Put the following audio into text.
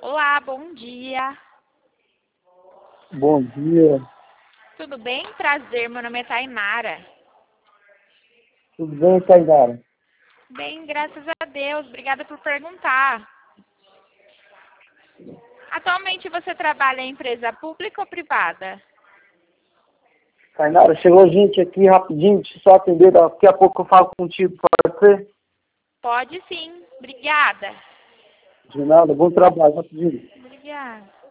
Olá, bom dia. Bom dia. Tudo bem? Prazer, meu nome é Tainara. Tudo bem, Tainara? Bem, graças a Deus. Obrigada por perguntar. Atualmente você trabalha em empresa pública ou privada? Tainara, chegou gente aqui rapidinho, deixa eu só atender, daqui a pouco eu falo contigo, pode ser? Pode sim. Obrigada. De nada, bom trabalho, rapidinho. Obrigada.